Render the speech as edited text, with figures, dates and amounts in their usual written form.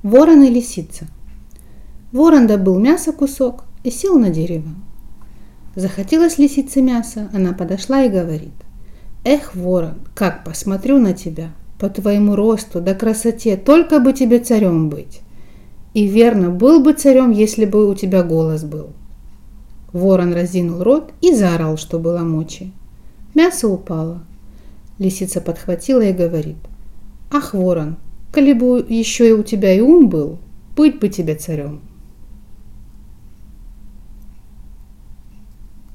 Ворон и лисица. Ворон добыл мяса кусок и сел на дерево. Захотелось лисице мяса, она подошла и говорит: «Эх, ворон, как посмотрю на тебя, по твоему росту да красоте, только бы тебе царем быть. И верно, был бы царем, если бы у тебя голос был». Ворон разинул рот и заорал, что было мочи. Мясо упало. Лисица подхватила и говорит: «Ах, ворон, коли бы еще и у тебя и ум был, быть бы тебе царем».